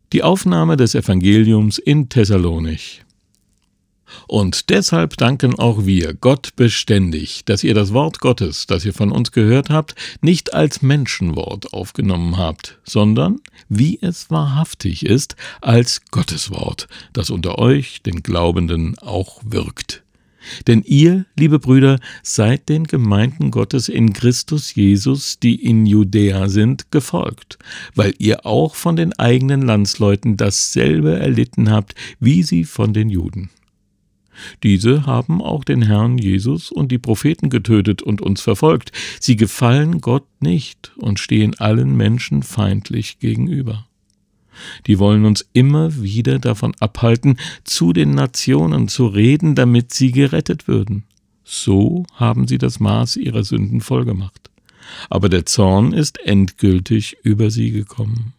Die Aufnahme des Evangeliums in Thessalonich. Und deshalb danken auch wir Gott beständig, dass ihr das Wort Gottes, das ihr von uns gehört habt, nicht als Menschenwort aufgenommen habt, sondern, wie es wahrhaftig ist, als Gotteswort, das unter euch, den Glaubenden, auch wirkt. Denn ihr, liebe Brüder, seid den Gemeinden Gottes in Christus Jesus, die in Judäa sind, gefolgt, weil ihr auch von den eigenen Landsleuten dasselbe erlitten habt, wie sie von den Juden. Diese haben auch den Herrn Jesus und die Propheten getötet und uns verfolgt. Sie gefallen Gott nicht und stehen allen Menschen feindlich gegenüber. Die wollen uns immer wieder davon abhalten, zu den Nationen zu reden, damit sie gerettet würden. So haben sie das Maß ihrer Sünden vollgemacht. Aber der Zorn ist endgültig über sie gekommen.